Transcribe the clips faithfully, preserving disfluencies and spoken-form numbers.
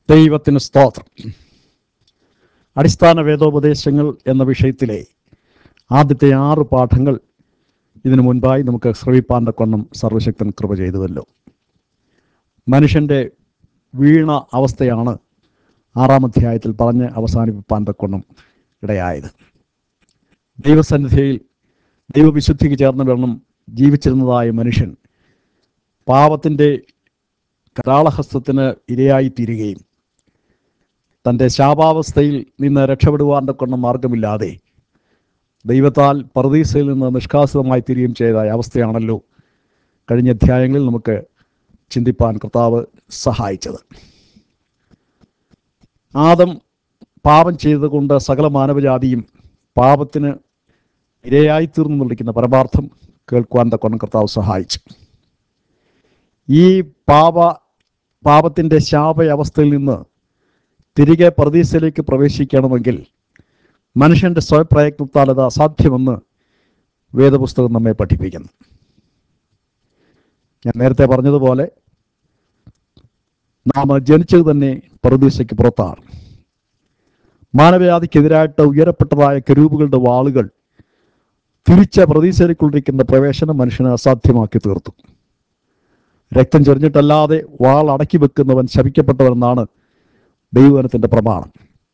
ദൈവത്തിന് സ്തോത്രം. അടിസ്ഥാന വേദോപദേശങ്ങൾ എന്ന വിഷയത്തിലെ ആദ്യത്തെ ആറ് പാഠങ്ങൾ ഇതിനു മുൻപായി നമുക്ക് ശ്രവിപ്പാൻ തക്കവണ്ണം സർവശക്തൻ കൃപ ചെയ്തുവല്ലോ. മനുഷ്യൻ്റെ വീണ അവസ്ഥയാണ് ആറാം അധ്യായത്തിൽ പറഞ്ഞ് അവസാനിപ്പാൻ തക്കവണ്ണം ഇടയായത്. ദൈവസന്നിധിയിൽ ദൈവവിശുദ്ധിക്ക് ചേർന്ന് വേണം ജീവിച്ചിരുന്നതായ മനുഷ്യൻ പാപത്തിൻ്റെ കരാളഹസ്തത്തിന് ഇരയായി തീരുകയും തൻ്റെ ശാപാവസ്ഥയിൽ നിന്ന് രക്ഷപ്പെടുവാൻ തക്കവണ്ണം മാർഗമില്ലാതെ ദൈവത്താൽ പറുദീസയിൽ നിന്ന് നിഷ്കാസിതമായി തീരുകയും ചെയ്ത അവസ്ഥയാണല്ലോ കഴിഞ്ഞ അധ്യായങ്ങളിൽ നമുക്ക് ചിന്തിപ്പാൻ കർത്താവ് സഹായിച്ചത്. ആദം പാപം ചെയ്തതുകൊണ്ട് സകല മാനവജാതിയും പാപത്തിന് ഇരയായി തീർന്നു വിളിക്കുന്ന പരമാർത്ഥം കേൾക്കുവാൻ തക്കവണ്ണം കർത്താവ് സഹായിച്ചു. ഈ പാപ പാപത്തിൻ്റെ ശാപയവസ്ഥയിൽ നിന്ന് തിരികെ പറുദീസയിലേക്ക് പ്രവേശിക്കണമെങ്കിൽ മനുഷ്യൻ്റെ സ്വയപ്രയത്നത്താൽ അത് അസാധ്യമെന്ന് വേദപുസ്തകം നമ്മെ പഠിപ്പിക്കുന്നു. ഞാൻ നേരത്തെ പറഞ്ഞതുപോലെ നാം ജനിച്ചത് തന്നെ പറുദീസയ്ക്ക് പുറത്താണ്. മാനവജാതിക്കെതിരായിട്ട് ഉയരപ്പെട്ടതായ കെരൂബുകളുടെ വാളുകൾ തിരിച്ച പറുദീസയിലേക്കുള്ളിരിക്കുന്ന പ്രവേശനം മനുഷ്യനെ അസാധ്യമാക്കി തീർത്തു. രക്തം ചൊരിഞ്ഞിട്ടല്ലാതെ വാൾ അടക്കി വെക്കുന്നവൻ ശപിക്കപ്പെട്ടവനെന്നാണ് ദൈവവചനത്തിൻ്റെ പ്രമാണം.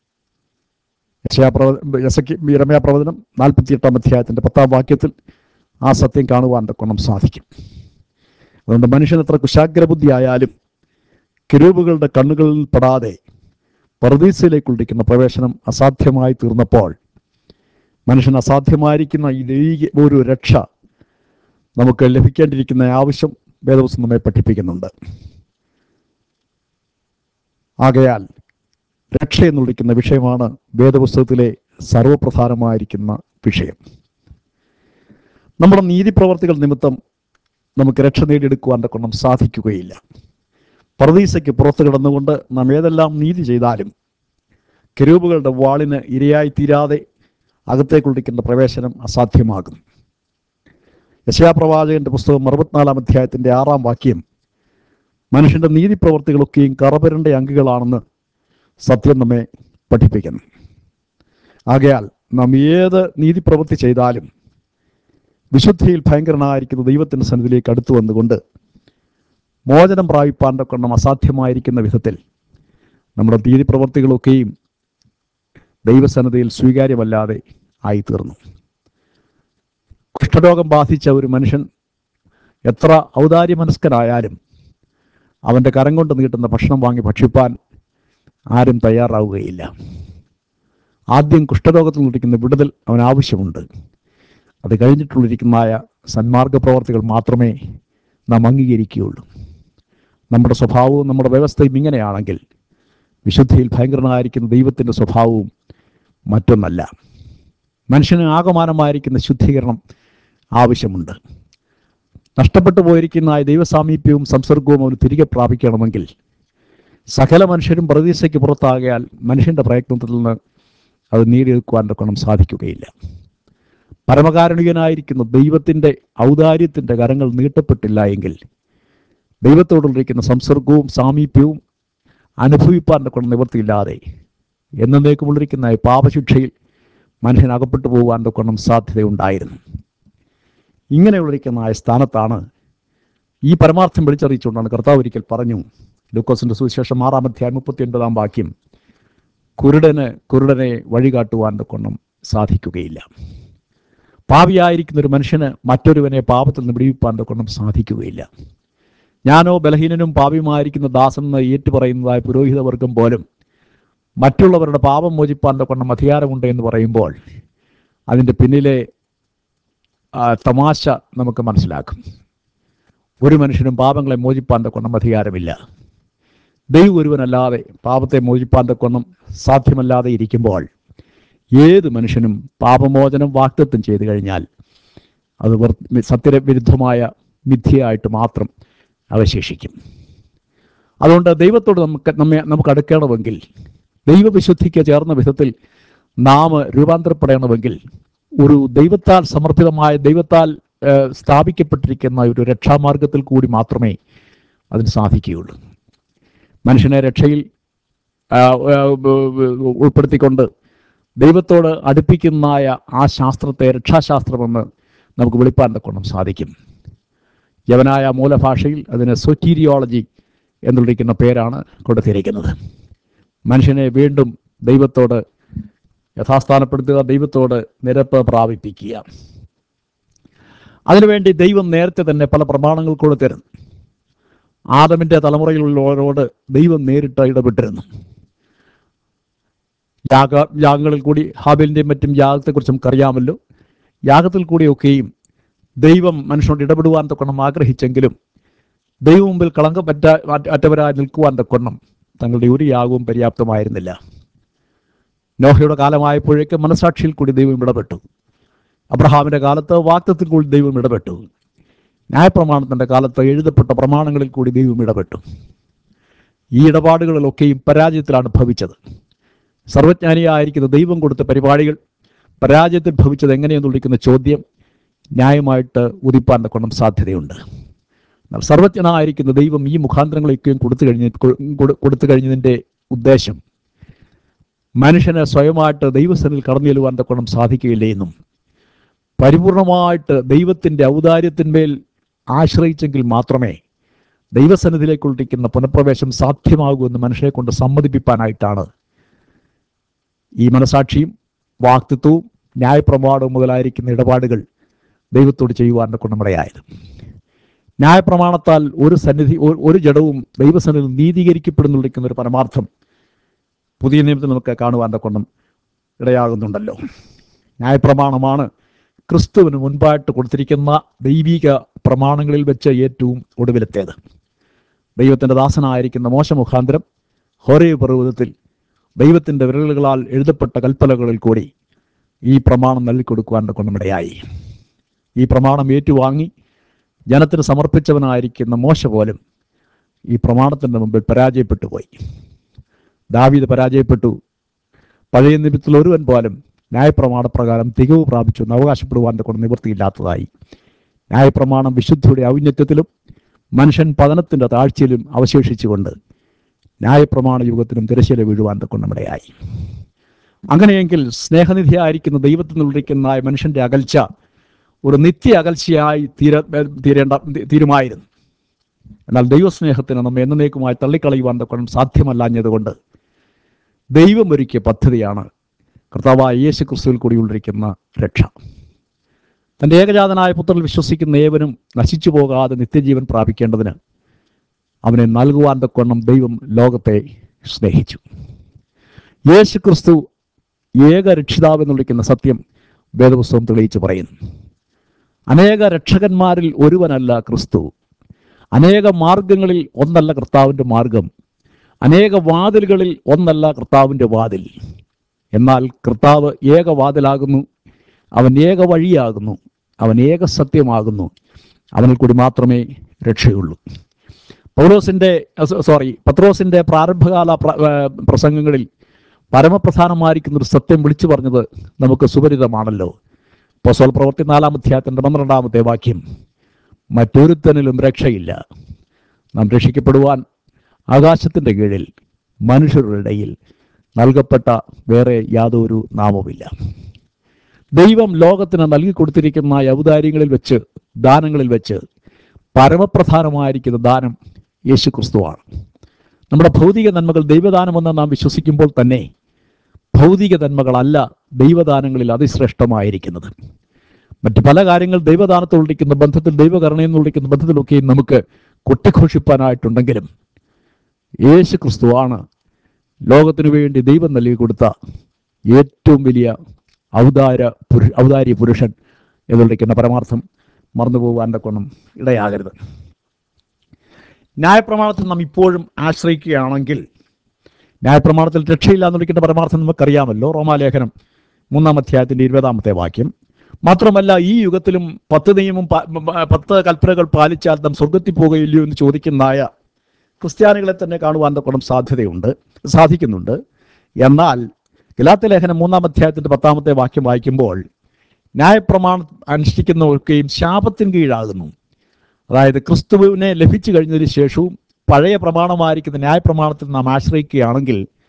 യിരെമ്യാ പ്രവചനം നാൽപ്പത്തി എട്ടാം അധ്യായത്തിൻ്റെ പത്താം വാക്യത്തിൽ ആ സത്യം കാണുവാൻ തക്കവണ്ണം സാധിക്കും. അതുകൊണ്ട് മനുഷ്യൻ എത്ര കുശാഗ്രബുദ്ധി ആയാലും കെരൂബുകളുടെ കണ്ണുകളിൽ പെടാതെ പറുദീസയിലേക്കുള്ളിരിക്കുന്ന പ്രവേശനം അസാധ്യമായി തീർന്നപ്പോൾ മനുഷ്യൻ അസാധ്യമായിരിക്കുന്ന ഈ ദൈവിക ഒരു രക്ഷ നമുക്ക് ലഭിക്കേണ്ടിയിരിക്കുന്ന ആവശ്യം വേദപുസ്തകം നമ്മെ പഠിപ്പിക്കുന്നുണ്ട്. ആകയാൽ രക്ഷ എന്ന് വിളിക്കുന്ന വിഷയമാണ് വേദപുസ്തകത്തിലെ സർവപ്രധാനമായിരിക്കുന്ന വിഷയം. നമ്മുടെ നീതിപ്രവർത്തികൾ നിമിത്തം നമുക്ക് രക്ഷ നേടിയെടുക്കുവാൻ തക്കവണ്ണം സാധിക്കുകയില്ല. പറുദീസയ്ക്ക് പുറത്ത് കിടന്നുകൊണ്ട് നാം ഏതെല്ലാം നീതി ചെയ്താലും കെരൂബുകളുടെ വാളിന് ഇരയായി തീരാതെ അകത്തേക്കുള്ളിരിക്കുന്ന പ്രവേശനം അസാധ്യമാകും. യെശയ്യാ പ്രവാചകന്റെ പുസ്തകം അറുപത്തിനാലാം അധ്യായത്തിൻ്റെ ആറാം വാക്യം മനുഷ്യൻ്റെ നീതിപ്രവർത്തികളൊക്കെയും കറപുരണ്ട അങ്കികളാണെന്ന് സത്യം നമ്മെ പഠിപ്പിക്കുന്നു. ആകയാൽ നാം ഏത് നീതിപ്രവൃത്തി ചെയ്താലും വിശുദ്ധിയിൽ ഭയങ്കരനായിരിക്കുന്ന ദൈവത്തിൻ്റെ സന്നിധിയിലേക്ക് അടുത്തു വന്നുകൊണ്ട് മോചനം പ്രാപിപ്പാൻ തക്കവണ്ണം അസാധ്യമായിരിക്കുന്ന വിധത്തിൽ നമ്മുടെ നീതിപ്രവൃത്തികളൊക്കെയും ദൈവസന്നിധിയിൽ സ്വീകാര്യമല്ലാതെ ആയിത്തീർന്നു. കുഷ്ഠരോഗം ബാധിച്ച ഒരു മനുഷ്യൻ എത്ര ഔദാര്യമനസ്കനായാലും അവൻ്റെ കരം കൊണ്ട് നീട്ടുന്ന ഭക്ഷണം വാങ്ങി ഭക്ഷിപ്പാൻ ആരും തയ്യാറാവുകയില്ല. ആദ്യം കുഷ്ഠരോഗത്തിൽ നിന്നിരിക്കുന്ന വിടുതൽ അവൻ ആവശ്യമുണ്ട്. അത് കഴിഞ്ഞിട്ടുള്ളിരിക്കുന്നതായ സന്മാർഗ പ്രവർത്തികൾ മാത്രമേ നാം അംഗീകരിക്കുകയുള്ളൂ. നമ്മുടെ സ്വഭാവവും നമ്മുടെ വ്യവസ്ഥയും ഇങ്ങനെയാണെങ്കിൽ വിശുദ്ധിയിൽ ഭയങ്കരനായിരിക്കുന്ന ദൈവത്തിൻ്റെ സ്വഭാവവും മറ്റൊന്നല്ല. മനുഷ്യന് ആകമാനമായിരിക്കുന്ന ശുദ്ധീകരണം ആവശ്യമുണ്ട്. നഷ്ടപ്പെട്ടു പോയിരിക്കുന്ന ദൈവസാമീപ്യവും സംസർഗവും അവന് തിരികെ പ്രാപിക്കണമെങ്കിൽ സകല മനുഷ്യരും പറുദീസയ്ക്ക് പുറത്താകയാൽ മനുഷ്യൻ്റെ പ്രയത്നത്തിൽ നിന്ന് അത് നേടിയെടുക്കുവാൻ തക്കവണ്ണം സാധിക്കുകയില്ല. പരമകാരുണികനായിരിക്കുന്ന ദൈവത്തിൻ്റെ ഔദാര്യത്തിൻ്റെ കരങ്ങൾ നീട്ടപ്പെട്ടില്ല എങ്കിൽ ദൈവത്തോടുള്ളിരിക്കുന്ന സംസർഗവും സാമീപ്യവും അനുഭവിപ്പാൻ തക്കവണ്ണം നിവൃത്തിയില്ലാതെ എന്നേക്കുമുള്ളിരിക്കുന്ന പാപശിക്ഷയിൽ മനുഷ്യൻ അകപ്പെട്ടു പോകുവാൻ തക്കവണ്ണം സാധ്യതയുണ്ടായിരുന്നു. ഇങ്ങനെയുള്ളിരിക്കുന്ന സ്ഥാനത്താണ് ഈ പരമാർത്ഥം വിളിച്ചറിയിച്ചുകൊണ്ടാണ് കർത്താവ് ഒരിക്കൽ പറഞ്ഞു, ലൂക്കോസിൻ്റെ സുവിശേഷം ആറാം അധ്യായം മുപ്പത്തി ഒൻപതാം വാക്യം, കുരുടന് കുരുടനെ വഴികാട്ടുവാൻ തക്കവണ്ണം സാധിക്കുകയില്ല. പാപിയായിരിക്കുന്ന ഒരു മനുഷ്യന് മറ്റൊരുവനെ പാപത്തിൽ നിന്ന് വിടുവിപ്പാൻ തക്കവണ്ണം സാധിക്കുകയില്ല. ഞാനോ ബലഹീനനും പാപിയുമായിരിക്കുന്ന ദാസൻ എന്ന് ഏറ്റുപറയുന്നതായ പുരോഹിതവർഗം പോലും മറ്റുള്ളവരുടെ പാപം മോചിപ്പാൻ തക്കവണ്ണം അധികാരമുണ്ട് എന്ന് പറയുമ്പോൾ അതിൻ്റെ പിന്നിലെ തമാശ നമുക്ക് മനസ്സിലാക്കും. ഒരു മനുഷ്യനും പാപങ്ങളെ മോചിപ്പാൻ തക്കവണ്ണം അധികാരമില്ല. ദൈവം ഒരുവനല്ലാതെ പാപത്തെ മോചിപ്പാൻ തക്കവണ്ണം സാധ്യമല്ലാതെ ഇരിക്കുമ്പോൾ ഏത് മനുഷ്യനും പാപമോചനം വാഗ്ദത്തം ചെയ്തു കഴിഞ്ഞാൽ അത് സത്യവിരുദ്ധമായ മിഥ്യയായിട്ട് മാത്രം അവശേഷിക്കും. അതുകൊണ്ട് ദൈവത്തോട് നമുക്ക് നമ്മെ നമുക്ക് അടുക്കണമെങ്കിൽ, ദൈവവിശുദ്ധിക്ക് ചേർന്ന വിധത്തിൽ നാം രൂപാന്തരപ്പെടണമെങ്കിൽ ഒരു ദൈവത്താൽ സമർപ്പിതമായ ദൈവത്താൽ സ്ഥാപിക്കപ്പെട്ടിരിക്കുന്ന ഒരു രക്ഷാമാർഗത്തിൽ കൂടി മാത്രമേ അതിന് സാധിക്കുകയുള്ളൂ. മനുഷ്യനെ രക്ഷയിൽ ഉൾപ്പെടുത്തിക്കൊണ്ട് ദൈവത്തോട് അടുപ്പിക്കുന്നതായ ആ ശാസ്ത്രത്തെ രക്ഷാശാസ്ത്രമെന്ന് നമുക്ക് വെളിപ്പാൻ തക്കോണം സാധിക്കും. യവനായ മൂലഭാഷയിൽ അതിന് സൊറ്റീരിയോളജി എന്ന് വിളിക്കുന്ന പേരാണ് കൊടുത്തിരിക്കുന്നത്. മനുഷ്യനെ വീണ്ടും ദൈവത്തോട് യഥാസ്ഥാനപ്പെടുത്തുക, ദൈവത്തോട് നിരപ്പ് പ്രാപിപ്പിക്കുക. അതിനുവേണ്ടി ദൈവം നേരത്തെ തന്നെ പല പ്രമാണങ്ങൾ കൊടുത്തിരുന്നു. ആദമിൻ്റെ തലമുറയിലുള്ളവരോട് ദൈവം നേരിട്ട് ഇടപെട്ടിരുന്നു. യാഗ യാഗങ്ങളിൽ കൂടി ഹാബേലിൻ്റെയും മറ്റും യാഗത്തെക്കുറിച്ച് നമുക്കറിയാമല്ലോ. യാഗത്തിൽ കൂടിയൊക്കെയും ദൈവം മനുഷ്യനോട് ഇടപെടുവാൻ തക്കണം ആഗ്രഹിച്ചെങ്കിലും ദൈവം മുമ്പിൽ കളങ്കം പറ്റ അറ്റവരായി നിൽക്കുവാൻ തക്കണം തങ്ങളുടെ ഒരു യാഗവും പര്യാപ്തമായിരുന്നില്ല. നോഹയുടെ കാലമായപ്പോഴേക്ക് മനസാക്ഷിയിൽ കൂടി ദൈവം ഇടപെട്ടു. അബ്രഹാമിൻ്റെ കാലത്ത് വാഗ്ദത്തത്തിൽ കൂടി ദൈവം ഇടപെട്ടു. ന്യായപ്രമാണത്തിൻ്റെ കാലത്ത് എഴുതപ്പെട്ട പ്രമാണങ്ങളിൽ കൂടി ദൈവം ഇടപെട്ടു. ഈ ഇടപാടുകളിലൊക്കെയും പരാജയത്തിലാണ് ഭവിച്ചത്. സർവജ്ഞാനിയായിരിക്കുന്ന ദൈവം കൊടുത്ത പരിപാടികൾ പരാജയത്തിൽ ഭവിച്ചത് എങ്ങനെയെന്ന് വിളിക്കുന്ന ചോദ്യം ന്യായമായിട്ട് ഉദിപ്പാൻ കൊണ്ടും സാധ്യതയുണ്ട്. എന്നാൽ സർവജ്ഞനായിരിക്കുന്ന ദൈവം ഈ മുഖാന്തരങ്ങളൊക്കെയും കൊടുത്തു കഴിഞ്ഞ കൊടുത്തു കഴിഞ്ഞതിൻ്റെ ഉദ്ദേശം മനുഷ്യന് സ്വയമായിട്ട് ദൈവസന്നിധിയിൽ കടന്നു ചെല്ലുവാൻ തക്കണം സാധിക്കുകയില്ല എന്നും പരിപൂർണമായിട്ട് ദൈവത്തിൻ്റെ ഔദാര്യത്തിന്മേൽ ആശ്രയിച്ചെങ്കിൽ മാത്രമേ ദൈവസന്നിധിയിലേക്കുള്ളിരിക്കുന്ന പുനഃപ്രവേശം സാധ്യമാകൂ എന്ന് മനുഷ്യനെ കൊണ്ട് സമ്മതിപ്പിക്കാനായിട്ടാണ് ഈ മനസാക്ഷിയും വാക്തത്വവും ന്യായപ്രമാണവും മുതലായിരിക്കുന്ന ഇടപാടുകൾ ദൈവത്തോട് ചെയ്യുവാൻ കൊണ്ടമിടയായത്. ന്യായപ്രമാണത്താൽ ഒരു സന്നിധി ഒരു ജഡവും ദൈവസന്നിധിയിൽ നീതീകരിക്കപ്പെടുന്നിരിക്കുന്ന ഒരു പരമാർത്ഥം പുതിയ നിയമത്തിൽ നമുക്ക് കാണുവാൻ കൊണ്ടും ഇടയാകുന്നുണ്ടല്ലോ. ന്യായപ്രമാണമാണ് ക്രിസ്തുവിന് മുൻപായിട്ട് കൊടുത്തിരിക്കുന്ന ദൈവിക പ്രമാണങ്ങളിൽ വെച്ച് ഏറ്റവും ഒടുവിലത്തേത്. ദൈവത്തിൻ്റെ ദാസനായിരിക്കുന്ന മോശ മുഖാന്തരം ഹോരേബ് പർവ്വതത്തിൽ ദൈവത്തിൻ്റെ വിരലുകളാൽ എഴുതപ്പെട്ട കൽപ്പനകളിൽ കൂടി ഈ പ്രമാണം നൽകിക്കൊടുക്കുവാൻ കൊണ്ടുമിടയായി. ഈ പ്രമാണം ഏറ്റുവാങ്ങി ജനത്തിന് സമർപ്പിച്ചവനായിരിക്കുന്ന മോശ പോലും ഈ പ്രമാണത്തിൻ്റെ മുമ്പിൽ പരാജയപ്പെട്ടു പോയി. ദാവീദ് പരാജയപ്പെട്ടു. പഴയ നിയമത്തിൽ ഒരുവൻ പോലും ന്യായപ്രമാണപ്രകാരം തികവ് പ്രാപിച്ചു എന്ന് അവകാശപ്പെടുവാൻ കൊണ്ട് നിവൃത്തിയില്ലാത്തതായി. ന്യായപ്രമാണം വിശുദ്ധിയുടെ ഔന്നത്യത്തിലും മനുഷ്യൻ പതനത്തിൻ്റെ താഴ്ചയിലും അവശേഷിച്ചുകൊണ്ട് ന്യായപ്രമാണ യുഗത്തിനും തിരശ്ശീല വീഴുവാൻ കൊണ്ടുമിടയായി. അങ്ങനെയെങ്കിൽ സ്നേഹനിധിയായിരിക്കുന്ന ദൈവത്തിൽ നിന്നിരിക്കുന്ന മനുഷ്യൻ്റെ അകൽച്ച ഒരു നിത്യ അകൽച്ചയായി തീര തീരേണ്ട തീരുമായിരുന്നു. എന്നാൽ ദൈവസ്നേഹത്തിന് നമ്മെ എന്നേക്കുമായി തള്ളിക്കളയുവാൻ കൊണ്ട് സാധ്യമല്ലാഞ്ഞതുകൊണ്ട് ദൈവം ഒരുക്കിയ പദ്ധതിയാണ് കർത്താവായ യേശു ക്രിസ്തുവിൽ കൂടിയുള്ളിരിക്കുന്ന രക്ഷ. തൻ്റെ ഏകജാതനായ പുത്രനിൽ വിശ്വസിക്കുന്ന ഏവനും നശിച്ചു പോകാതെ നിത്യജീവൻ പ്രാപിക്കേണ്ടതിന് അവനെ നൽകുവാൻ തക്കവണ്ണം ദൈവം ലോകത്തെ സ്നേഹിച്ചു. യേശു ക്രിസ്തു ഏക രക്ഷിതാവെന്ന് വിളിക്കുന്ന സത്യം വേദപുസ്തകം തെളിയിച്ച് പറയുന്നു. അനേക രക്ഷകന്മാരിൽ ഒരുവനല്ല ക്രിസ്തു. അനേക മാർഗങ്ങളിൽ ഒന്നല്ല കർത്താവിൻ്റെ മാർഗം. അനേക വാതിലുകളിൽ ഒന്നല്ല കർത്താവിൻ്റെ വാതിൽ. എന്നാൽ കർത്താവ് ഏക വാതിലാകുന്നു. അവൻ ഏക വഴിയാകുന്നു. അവൻ ഏക സത്യമാകുന്നു. അവനിൽ കൂടി മാത്രമേ രക്ഷയുള്ളൂ. പൗലോസിൻ്റെ സോറി പത്രോസിൻ്റെ പ്രാരംഭകാല പ്രസംഗങ്ങളിൽ പരമപ്രധാനമായിരിക്കുന്നൊരു സത്യം വിളിച്ചു പറഞ്ഞത് നമുക്ക് സുപരിതമാണല്ലോ. അപ്പോസ്തല പ്രവൃത്തി നാലാം അധ്യായത്തിൻ്റെ പന്ത്രണ്ടാമത്തെ വാക്യം, മറ്റൊരുത്തനിലും രക്ഷയില്ല. നാം രക്ഷിക്കപ്പെടുവാൻ ആകാശത്തിൻ്റെ കീഴിൽ മനുഷ്യരുടെ ഇടയിൽ നൽകപ്പെട്ട വേറെ യാതൊരു നാമവുമില്ല. ദൈവം ലോകത്തിന് നൽകി കൊടുത്തിരിക്കുന്ന ഔദാര്യങ്ങളിൽ വെച്ച് ദാനങ്ങളിൽ വെച്ച് പരമപ്രധാനമായിരിക്കുന്ന ദാനം യേശു ക്രിസ്തുവാണ്. നമ്മുടെ ഭൗതിക നന്മകൾ ദൈവദാനമെന്ന് നാം വിശ്വസിക്കുമ്പോൾ തന്നെ ഭൗതിക നന്മകളല്ല ദൈവദാനങ്ങളിൽ അതിശ്രേഷ്ഠമായിരിക്കുന്നത്. മറ്റ് പല കാര്യങ്ങൾ ദൈവദാനത്തോടിരിക്കുന്ന ബന്ധത്തിൽ ദൈവകരുണയെന്നുള്ളിരിക്കുന്ന ബന്ധത്തിലൊക്കെയും നമുക്ക് കൊട്ടിഘോഷിപ്പാനായിട്ടുണ്ടെങ്കിലും യേശു ക്രിസ്തുവാണ് ലോകത്തിനു വേണ്ടി ദൈവം നൽകി കൊടുത്ത ഏറ്റവും വലിയ ഔദാര പുരുഷ ഔദാര്യ പുരുഷൻ എന്നുള്ളിരിക്കുന്ന പരമാർത്ഥം മറന്നുപോകാൻ്റെ കൊണ്ടും ഇടയാകരുത്. ന്യായപ്രമാണത്തിൽ നാം ഇപ്പോഴും ആശ്രയിക്കുകയാണെങ്കിൽ ന്യായപ്രമാണത്തിൽ രക്ഷയില്ല എന്നുള്ളിരിക്കുന്ന പരമാർത്ഥം നമുക്കറിയാമല്ലോ. റോമാലേഖനം മൂന്നാം അധ്യായത്തിൻ്റെ ഇരുപതാമത്തെ വാക്യം. മാത്രമല്ല ഈ യുഗത്തിലും പത്ത് നിയമം പത്ത് കൽപ്പനകൾ പാലിച്ചാൽ നാം സ്വർഗത്തിൽ പോകുകയില്ലയോ എന്ന് ചോദിക്കുന്നതായ ക്രിസ്ത്യാനികളെ തന്നെ കാണുവാൻ തക്കണം സാധ്യതയുണ്ട് സാധിക്കുന്നുണ്ട്. എന്നാൽ ഗലാത്യ ലേഖനം മൂന്നാം അധ്യായത്തിൻ്റെ പത്താമത്തെ വാക്യം വായിക്കുമ്പോൾ ന്യായപ്രമാണം അനുഷ്ഠിക്കുന്നവർക്കെയും ശാപത്തിന് കീഴാകുന്നു. അതായത് ക്രിസ്തുവിനെ ലഭിച്ചു കഴിഞ്ഞതിന് ശേഷവും പഴയ പ്രമാണമായിരിക്കുന്ന ന്യായപ്രമാണത്തിൽ നാം ആശ്രയിക്കുകയാണെങ്കിൽ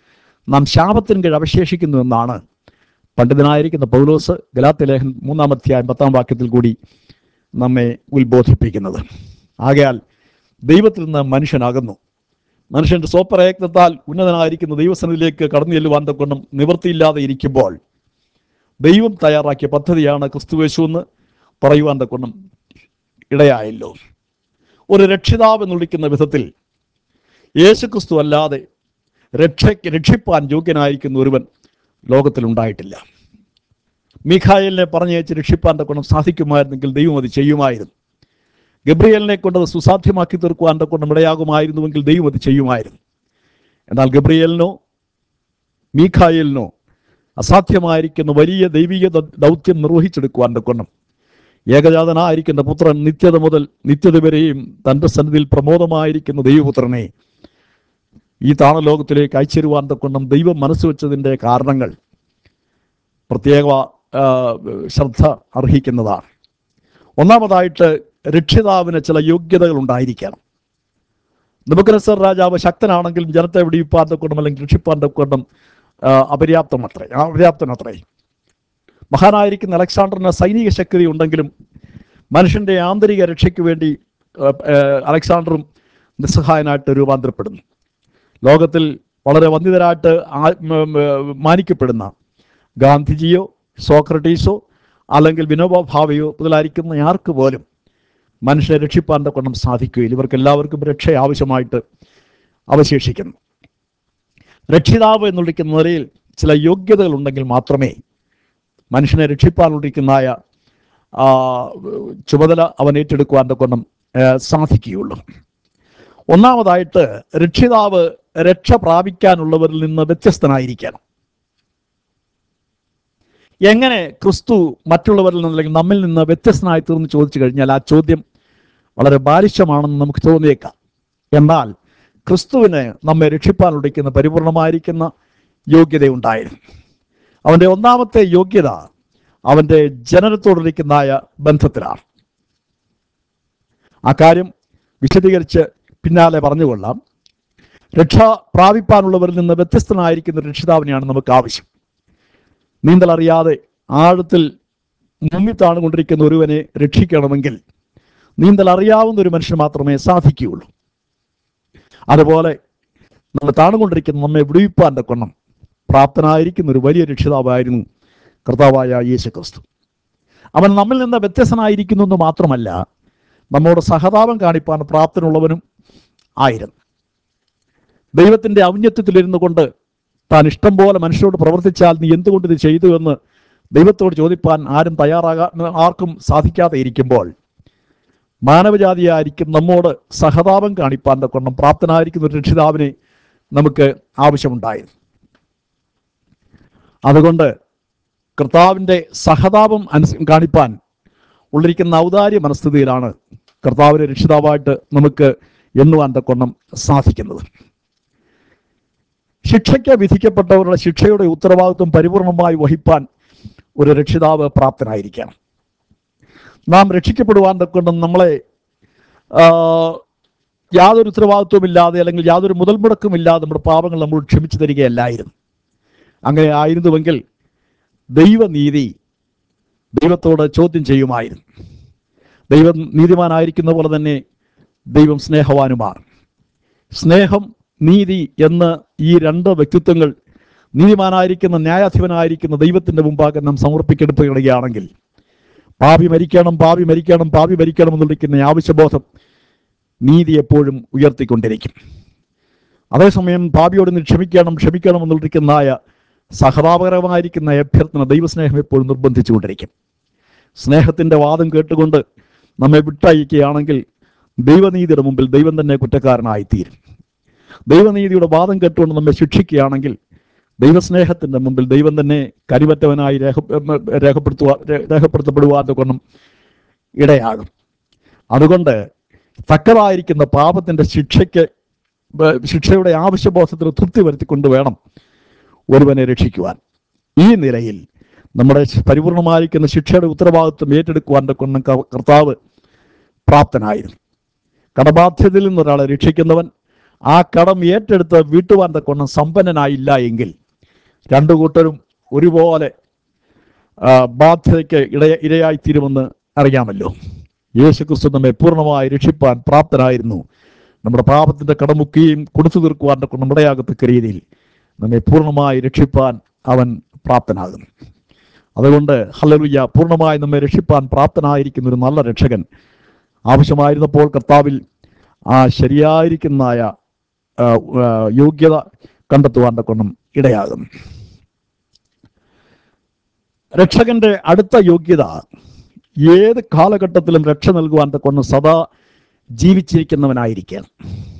നാം ശാപത്തിന് കീഴ് അവശേഷിക്കുന്നു എന്നാണ് പണ്ഡിതനായിരിക്കുന്ന പൗലോസ് ഗലാത്യ ലേഖനം മൂന്നാം അധ്യായം പത്താം വാക്യത്തിൽ കൂടി നമ്മെ ഉത്ബോധിപ്പിക്കുന്നത്. ആകയാൽ ദൈവത്തിൽ നിന്ന് മനുഷ്യനാകുന്നു. മനുഷ്യൻ്റെ സ്വപ്രയത്നത്താൽ ഉന്നതനായിരിക്കുന്ന ദൈവസന്നിധിയിലേക്ക് കടന്നു ചെല്ലുവാൻ തക്കൊണ്ടും നിവൃത്തിയില്ലാതെ ഇരിക്കുമ്പോൾ ദൈവം തയ്യാറാക്കിയ പദ്ധതിയാണ് ക്രിസ്തുയേശു എന്ന് പറയുവാൻ തക്കൊണ്ടും ഇടയായല്ലോ. ഒരു രക്ഷിതാവ് എന്ന് വിളിക്കുന്ന വിധത്തിൽ യേശു ക്രിസ്തു അല്ലാതെ രക്ഷയ്ക്ക് രക്ഷിപ്പാൻ യോഗ്യനായിരിക്കുന്ന ഒരുവൻ ലോകത്തിലുണ്ടായിട്ടില്ല. മീഖായേലിനെ പറഞ്ഞയച്ച് രക്ഷിപ്പാൻ തക്കൊണ്ടും സാധിക്കുമായിരുന്നെങ്കിൽ ദൈവം അത് ചെയ്യുമായിരുന്നു. ഗബ്രിയേലിനെ കൊണ്ടത് സുസാധ്യമാക്കി തീർക്കുവാൻ തക്കൊണ്ടും ഇടയാകുമായിരുന്നുവെങ്കിൽ ദൈവം അത് ചെയ്യുമായിരുന്നു. എന്നാൽ ഗബ്രിയേലിനോ മീഖായേലിനോ അസാധ്യമായിരിക്കുന്ന വലിയ ദൈവിക ദൗത്യം നിർവഹിച്ചെടുക്കുവാൻ തക്കൊണ്ടും ഏകജാതനായിരിക്കുന്ന പുത്രൻ നിത്യത മുതൽ നിത്യത വരെയും തൻ്റെ സന്നിധിയിൽ പ്രമോദമായിരിക്കുന്ന ദൈവപുത്രനെ ഈ താണലോകത്തിലേക്ക് അയച്ചിരുവാൻ തക്കൊണ്ടും ദൈവം മനസ്സ് വെച്ചതിൻ്റെ കാരണങ്ങൾ പ്രത്യേക ശ്രദ്ധ അർഹിക്കുന്നതാണ്. ഒന്നാമതായിട്ട് രക്ഷിതാവിന് ചില യോഗ്യതകൾ ഉണ്ടായിരിക്കണം. നെബൂഖദ്നേസർ രാജാവ് ശക്തനാണെങ്കിലും ജനത്തെ വെടിയിപ്പാൻ തക്കൊണ്ടും അല്ലെങ്കിൽ രക്ഷിപ്പാൻ തക്കൊണ്ടും അപര്യാപ്തമത്രേ അപര്യാപ്തനത്രേ. മഹാനായിരിക്കുന്ന അലക്സാണ്ടറിന് സൈനിക ശക്തി ഉണ്ടെങ്കിലും മനുഷ്യൻ്റെ ആന്തരിക രക്ഷയ്ക്ക് വേണ്ടി അലക്സാണ്ടറും നിസ്സഹായനായിട്ട് രൂപാന്തരപ്പെടുന്നു. ലോകത്തിൽ വളരെ വന്ദിതരായിട്ട് മാനിക്കപ്പെടുന്ന ഗാന്ധിജിയോ സോക്രട്ടീസോ അല്ലെങ്കിൽ വിനോബ ഭാവയോ മുതലായിരിക്കുന്ന ആർക്ക് പോലും മനുഷ്യനെ രക്ഷിപ്പാൻ തക്കൊണ്ടും സാധിക്കുകയില്ല. ഇവർക്ക് എല്ലാവർക്കും രക്ഷ ആവശ്യമായിട്ട് അവശേഷിക്കുന്നു. രക്ഷിതാവ് എന്ന് വിളിക്കുന്ന നിലയിൽ ചില യോഗ്യതകൾ ഉണ്ടെങ്കിൽ മാത്രമേ മനുഷ്യനെ രക്ഷിപ്പാനുള്ളിരിക്കുന്നതായ ചുമതല അവൻ ഏറ്റെടുക്കുവാൻ തക്കൊണ്ടും സാധിക്കുകയുള്ളൂ. ഒന്നാമതായിട്ട് രക്ഷിതാവ് രക്ഷ പ്രാപിക്കാനുള്ളവരിൽ നിന്ന് വ്യത്യസ്തനായിരിക്കണം. എങ്ങനെ ക്രിസ്തു മറ്റുള്ളവരിൽ നിന്ന് അല്ലെങ്കിൽ നമ്മിൽ നിന്ന് വ്യത്യസ്തനായി തീർന്ന് ചോദിച്ചു കഴിഞ്ഞാൽ ആ ചോദ്യം വളരെ ബാലിശമാണെന്ന് നമുക്ക് തോന്നിയേക്കാം. എന്നാൽ ക്രിസ്തുവിന് നമ്മെ രക്ഷിപ്പാനുള്ളിരിക്കുന്ന പരിപൂർണമായിരിക്കുന്ന യോഗ്യതയുണ്ടായിരുന്നു. അവൻ്റെ ഒന്നാമത്തെ യോഗ്യത അവൻ്റെ ജനനത്തോടിരിക്കുന്നതായ ബന്ധത്തിലാണ്. ആ കാര്യം വിശദീകരിച്ച് പിന്നാലെ പറഞ്ഞുകൊള്ളാം. രക്ഷ പ്രാപിപ്പാനുള്ളവരിൽ നിന്ന് വ്യത്യസ്തനായിരിക്കുന്ന രക്ഷിതാവിനെയാണ് നമുക്ക് ആവശ്യം. നീന്തൽ അറിയാതെ ആഴത്തിൽ മുങ്ങിത്താണുകൊണ്ടിരിക്കുന്ന ഒരുവനെ രക്ഷിക്കണമെങ്കിൽ നീന്തൽ അറിയാവുന്ന ഒരു മനുഷ്യന് മാത്രമേ സാധിക്കുകയുള്ളൂ. അതുപോലെ നമ്മൾ താണുകൊണ്ടിരിക്കുന്ന നമ്മെ വിടുവിപ്പാൻ തക്കൊണം പ്രാപ്തനായിരിക്കുന്ന ഒരു വലിയ രക്ഷിതാവായിരുന്നു കർത്താവായ യേശു ക്രിസ്തു. അവൻ നമ്മിൽ നിന്ന് വ്യത്യസ്തനായിരിക്കുന്നു എന്ന് മാത്രമല്ല, നമ്മോട് സഹതാപം കാണിപ്പാൻ പ്രാപ്തനുള്ളവനും ആയിരുന്നു. ദൈവത്തിൻ്റെ ഔന്നത്യത്തിലിരുന്നു കൊണ്ട് താൻ ഇഷ്ടം പോലെ മനുഷ്യരോട് പ്രവർത്തിച്ചാൽ നീ എന്തുകൊണ്ട് ഇത് ചെയ്തു എന്ന് ദൈവത്തോട് ചോദിപ്പാൻ ആരും തയ്യാറാകാൻ ആർക്കും സാധിക്കാതെ ഇരിക്കുമ്പോൾ മാനവജാതിയായിരിക്കും നമ്മോട് സഹതാപം കാണിപ്പാൻ തക്കൊണ്ടും പ്രാപ്തനായിരിക്കുന്ന ഒരു രക്ഷിതാവിനെ നമുക്ക് ആവശ്യമുണ്ടായിരുന്നു. അതുകൊണ്ട് കർത്താവിൻ്റെ സഹതാപം അനുസ കാണിപ്പാൻ ഉള്ളിരിക്കുന്ന ഔദാര്യ മനസ്ഥിതിയിലാണ് കർത്താവിനെ രക്ഷിതാവായിട്ട് നമുക്ക് എണ്ണുവാൻ തക്കൊണ്ടും സാധിക്കുന്നത്. ശിക്ഷയ്ക്ക് വിധിക്കപ്പെട്ടവരുടെ ശിക്ഷയുടെ ഉത്തരവാദിത്വം പരിപൂർണമായി വഹിപ്പാൻ ഒരു രക്ഷിതാവ് പ്രാപ്തനായിരിക്കണം. നാം രക്ഷിക്കപ്പെടുവാൻ തക്കൊണ്ടും നമ്മളെ യാതൊരു ഉത്തരവാദിത്വമില്ലാതെ അല്ലെങ്കിൽ യാതൊരു മുതൽ മുടക്കുമില്ലാതെ നമ്മുടെ പാപങ്ങൾ നമ്മൾ ക്ഷമിച്ചു തരികയല്ലായിരുന്നു. അങ്ങനെ ആയിരുന്നുവെങ്കിൽ ദൈവനീതി ദൈവത്തോട് ചോദ്യം ചെയ്യുമായിരുന്നു. ദൈവം നീതിമാനായിരിക്കുന്ന പോലെ തന്നെ ദൈവം സ്നേഹവാനുമാണ്. സ്നേഹം നീതി എന്ന് ഈ രണ്ട് വ്യക്തിത്വങ്ങൾ നീതിമാനായിരിക്കുന്ന ന്യായാധിപനായിരിക്കുന്ന ദൈവത്തിൻ്റെ മുമ്പാകെ നാം സമർപ്പിക്കപ്പെടുകയാണെങ്കിൽ പാപി മരിക്കണം പാപി മരിക്കണം പാപി മരിക്കണം എന്നുള്ളിരിക്കുന്ന ആവശ്യബോധം നീതി എപ്പോഴും ഉയർത്തിക്കൊണ്ടിരിക്കും. അതേസമയം പാപിയോട് നീ ക്ഷമിക്കണം ക്ഷമിക്കണം എന്നുള്ളിരിക്കുന്നതായ സഹതാപകരമായിരിക്കുന്ന അഭ്യർത്ഥന ദൈവസ്നേഹം എപ്പോഴും നിർബന്ധിച്ചുകൊണ്ടിരിക്കും. സ്നേഹത്തിൻ്റെ വാദം കേട്ടുകൊണ്ട് നമ്മെ വിട്ടയക്കുകയാണെങ്കിൽ ദൈവനീതിയുടെ മുമ്പിൽ ദൈവം തന്നെ കുറ്റക്കാരനായിത്തീരും. ദൈവനീതിയുടെ വാദം കേട്ടുകൊണ്ട് നമ്മെ ശിക്ഷിക്കുകയാണെങ്കിൽ ദൈവസ്നേഹത്തിൻ്റെ മുമ്പിൽ ദൈവം തന്നെ കരിമറ്റവനായി രേഖ രേഖപ്പെടുത്തുവാൻ രേഖപ്പെടുത്തപ്പെടുവാൻ കൊണ്ടും ഇടയാകും. അതുകൊണ്ട് തക്കതായിരിക്കുന്ന പാപത്തിൻ്റെ ശിക്ഷയ്ക്ക് ശിക്ഷയുടെ ആവശ്യബോധത്തിന് തൃപ്തി വരുത്തിക്കൊണ്ട് വേണം ഒരുവനെ രക്ഷിക്കുവാൻ. ഈ നിലയിൽ നമ്മുടെ പരിപൂർണമായിരിക്കുന്ന ശിക്ഷയുടെ ഉത്തരവാദിത്വം ഏറ്റെടുക്കുവാൻ കൊണ്ടും കർത്താവ് പ്രാപ്തനായിരുന്നു. കടബാധ്യതയിൽ നിന്നൊരാളെ രക്ഷിക്കുന്നവൻ ആ കടം ഏറ്റെടുത്ത് വീട്ടുവാൻ തക്കവണ്ണം സമ്പന്നനായില്ല എങ്കിൽ രണ്ടു കൂട്ടരും ഒരുപോലെ ബാധ്യതയ്ക്ക് ഇടയ ഇരയായിത്തീരുമെന്ന് അറിയാമല്ലോ. യേശു ക്രിസ്തു നമ്മെ പൂർണ്ണമായി രക്ഷിപ്പാൻ പ്രാപ്തനായിരുന്നു. നമ്മുടെ പാപത്തിൻ്റെ കടമുക്കുകയും കൊടുത്തു തീർക്കുവാൻ തക്കവണ്ണം ഇടയാകത്തക്ക രീതിയിൽ നമ്മെ പൂർണ്ണമായി രക്ഷിപ്പാൻ അവൻ പ്രാപ്തനാകും. അതുകൊണ്ട് ഹല്ലേലൂയ, പൂർണ്ണമായി നമ്മെ രക്ഷിപ്പാൻ പ്രാപ്തനായിരിക്കുന്ന ഒരു നല്ല രക്ഷകൻ ആവശ്യമായിരുന്നപ്പോൾ കർത്താവിൽ ആ ശരിയായിരിക്കുന്നതായ യോഗ്യത കണ്ടെത്തുവാൻ തക്കവണ്ണം ഇടയാകും. രക്ഷകന്റെ അടുത്ത യോഗ്യത ഏത് കാലഘട്ടത്തിലും രക്ഷ നൽകുവാൻ തക്കവണ്ണം സദാ ജീവിച്ചിരിക്കുന്നവനായിരിക്കണം.